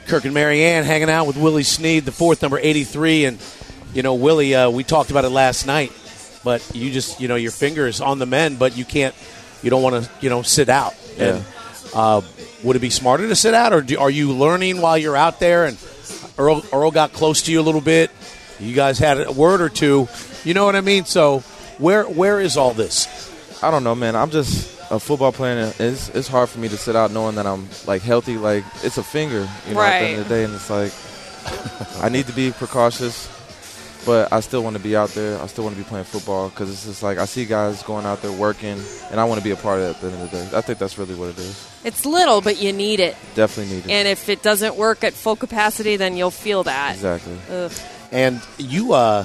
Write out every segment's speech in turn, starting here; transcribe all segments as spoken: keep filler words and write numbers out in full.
Kirk and Marianne hanging out with Willie Snead, the fourth, number eighty-three. And, you know, Willie, uh, we talked about it last night, but you just, you know, your finger is on the mend, but you can't, you don't want to, you know, sit out. Yeah. And uh, would it be smarter to sit out, or do, are you learning while you're out there? And Earl, Earl got close to you a little bit. You guys had a word or two. You know what I mean? So where where is all this? I don't know, man. I'm just a football player. And it's, it's hard for me to sit out knowing that I'm, like, healthy. Like, it's a finger, you know, right. at the end of the day. And it's like, I need to be precautious, but I still want to be out there. I still want to be playing football because it's just like I see guys going out there working, and I want to be a part of it at the end of the day. I think that's really what it is. It's little, but you need it. Definitely need it. And if it doesn't work at full capacity, then you'll feel that. Exactly. Ugh. And you, uh,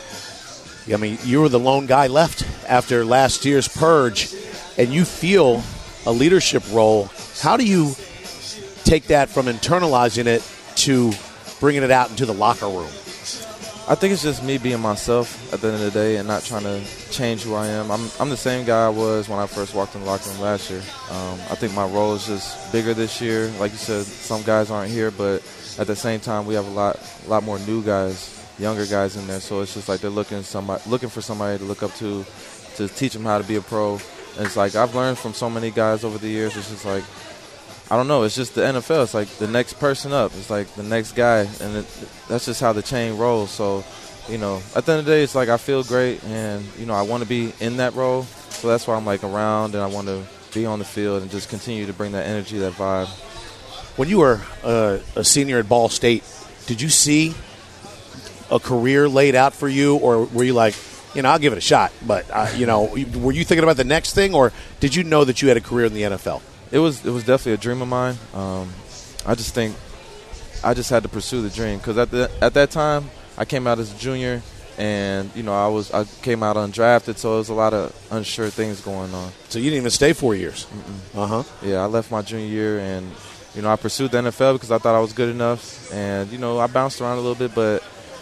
I mean, you were the lone guy left after last year's purge, and you feel a leadership role. How do you take that from internalizing it to bringing it out into the locker room? I think it's just me being myself at the end of the day and not trying to change who I am. I'm I'm the same guy I was when I first walked in the locker room last year. Um, I think my role is just bigger this year. Like you said, some guys aren't here, but at the same time, we have a lot a lot more new guys, younger guys in there. So it's just like they're looking somebody looking for somebody to look up to, to teach them how to be a pro. And it's like I've learned from so many guys over the years. It's just like, I don't know. It's just the N F L. It's like the next person up. It's like the next guy, and it, that's just how the chain rolls. So, you know, at the end of the day, it's like I feel great, and, you know, I want to be in that role. So that's why I'm, like, around, and I want to be on the field and just continue to bring that energy, that vibe. When you were uh, a senior at Ball State, did you see a career laid out for you, or were you like, you know, I'll give it a shot, but, uh, you know, were you thinking about the next thing, or did you know that you had a career in the N F L? It was it was definitely a dream of mine. Um, I just think I just had to pursue the dream because at the at that time I came out as a junior, and you know I was I came out undrafted, so there was a lot of unsure things going on. So you didn't even stay four years. Uh huh. Yeah, I left my junior year, and you know I pursued the N F L because I thought I was good enough, and you know I bounced around a little bit, but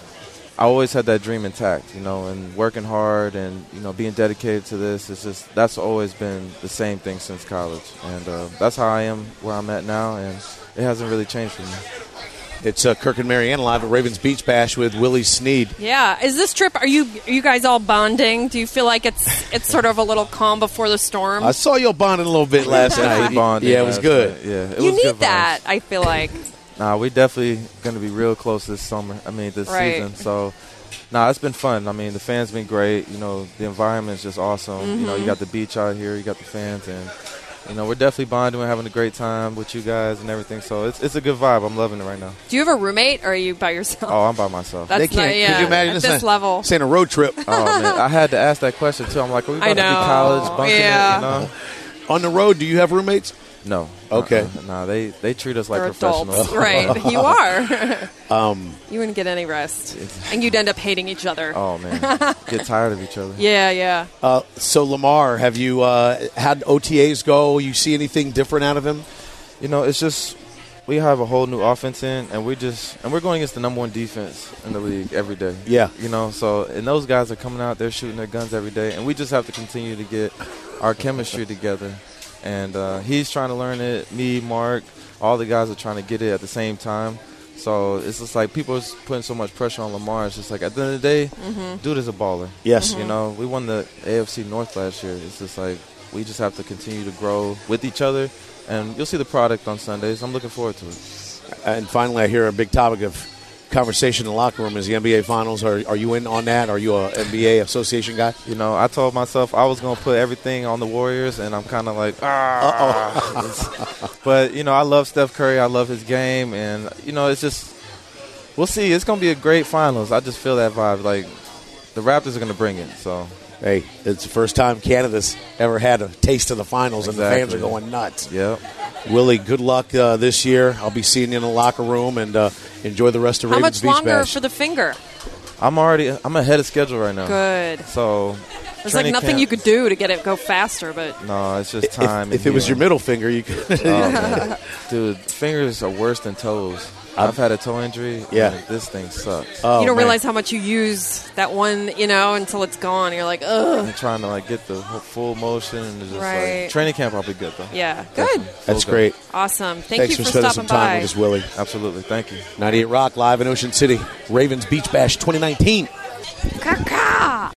I always had that dream intact, you know, and working hard and, you know, being dedicated to this. It's just, that's always been the same thing since college. And uh, that's how I am where I'm at now, and it hasn't really changed for me. It's uh, Kirk and Marianne live at Ravens Beach Bash with Willie Snead. Yeah. Is this trip, are you are you guys all bonding? Do you feel like it's it's sort of a little calm before the storm? I saw you bonding a little bit last night. Bonding yeah, it was good. Night. Yeah, it you was need good that, I feel like. Nah, we definitely going to be real close this summer. I mean, this right. season. So, nah, it's been fun. I mean, the fans been great. You know, the environment's just awesome. Mm-hmm. You know, you got the beach out here. You got the fans. And, you know, we're definitely bonding. We're having a great time with you guys and everything. So, it's it's a good vibe. I'm loving it right now. Do you have a roommate, or are you by yourself? Oh, I'm by myself. That's they can't. not, yeah, could you imagine at this this level? Saying a road trip. Oh, man. I had to ask that question, too. I'm like, are we about I to be know. college, bunking Yeah. it, you know? On the road, do you have roommates? No. Okay. Uh-uh. Nah, they, they treat us like They're professionals. adults. Right. You are. Um, you wouldn't get any rest. And you'd end up hating each other. Oh, man. Get tired of each other. Yeah, yeah. uh, so, Lamar, have you uh, had O T As go? You see anything different out of him? You know, it's just we have a whole new offense in, and we just and we're going against the number one defense in the league every day. Yeah. You know, so and those guys are coming out, they're shooting their guns every day, and we just have to continue to get our chemistry together. And uh, he's trying to learn it. Me, Mark, all the guys are trying to get it at the same time. So it's just like people are putting so much pressure on Lamar. It's just like at the end of the day, Mm-hmm. dude is a baller. Yes. You know, we won the A F C North last year. It's just like we just have to continue to grow with each other. And you'll see the product on Sundays. I'm looking forward to it. And finally, I hear a big topic of conversation in the locker room is the N B A Finals. Are, are you in on that? Are you a N B A association guy? You know, I told myself I was going to put everything on the Warriors, and I'm kind of like, ah. But, you know, I love Steph Curry. I love his game. And, you know, it's just, we'll see. It's going to be a great finals. I just feel that vibe. Like, the Raptors are going to bring it, so. Hey, it's the first time Canada's ever had a taste of the finals, Exactly. and the fans are going nuts. Yep. Willie, good luck uh, this year. I'll be seeing you in the locker room, and uh, enjoy the rest of Ravens Beach How much longer Bash. for the finger? I'm already, I'm ahead of schedule right now. Good. So, There's like training nothing camp- you could do to get it go faster, but No, it's just time. If, and if it was your healing. middle finger, you could. Oh, man. Dude, fingers are worse than toes. I've had a toe injury. Yeah. and this thing sucks. Oh, you don't man. realize how much you use that one, you know, until it's gone. You're like, ugh. I'm trying to like get the whole full motion and it's just Right. like training camp. I'll be good though. Yeah, good. Definitely. That's Full great. good. Awesome. Thank Thanks you for for spending stopping some time by. with us, Willie. Absolutely. Thank you. ninety-eight Rock live in Ocean City. Ravens Beach Bash twenty nineteen. Caw-caw.